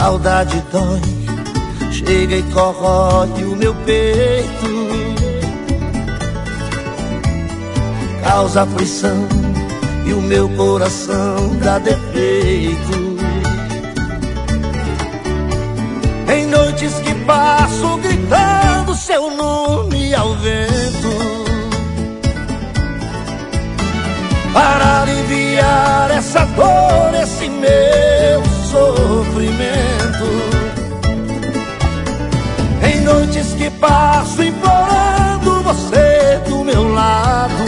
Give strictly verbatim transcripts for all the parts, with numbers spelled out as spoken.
saudade dói, chega e corrói o meu peito, causa aflição e o meu coração dá defeito. Em noites que passo gritando seu nome ao vento, para aliviar essa dor, esse meu sofrimento. Em noites que passo implorando você do meu lado,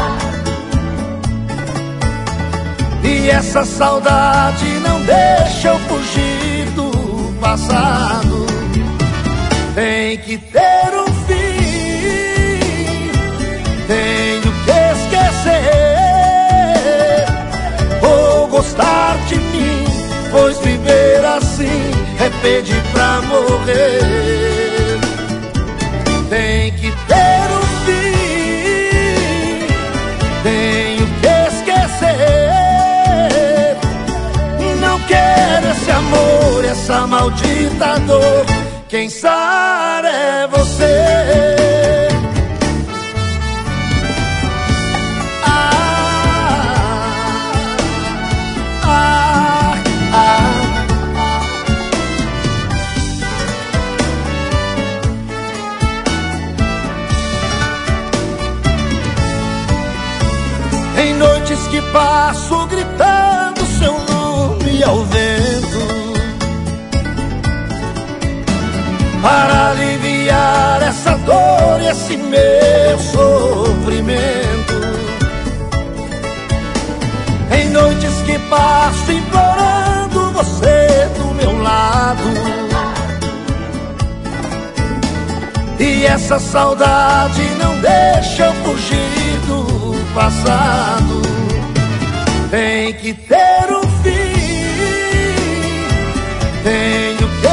e essa saudade não deixa eu fugir do passado. Tem que ter um fim, tenho que esquecer, vou gostar de mim, pois viver assim é pedir pra morrer. Tem que ter um fim, tenho que esquecer, não quero esse amor, essa maldita dor, quem sabe é você. Em noites que passo gritando seu nome ao vento, para aliviar essa dor e esse meu sofrimento. Em noites que passo implorando você do meu lado, e essa saudade não deixa eu fugir do passado. Tem que ter um fim, tenho que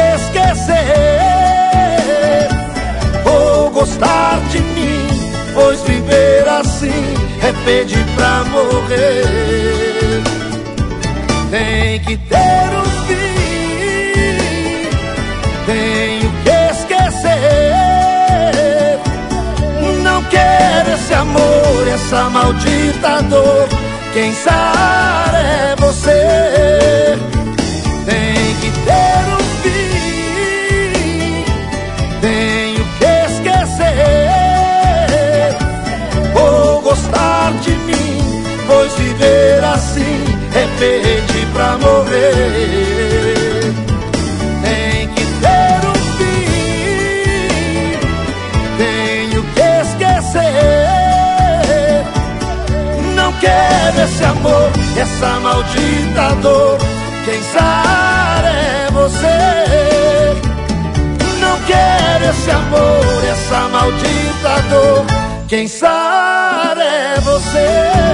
esquecer, vou gostar de mim, pois viver assim é pedir pra morrer. Tem que ter um fim, tenho que esquecer, não quero esse amor, essa maldita dor, quem sabe é você. Tem que ter um fim, tenho que esquecer, vou gostar de mim, pois viver assim é pedir pra morrer. Tem que ter um fim, tenho que esquecer, não quero esse amor, essa maldita dor, quem sabe é você. Não quero esse amor, essa maldita dor, quem sabe é você.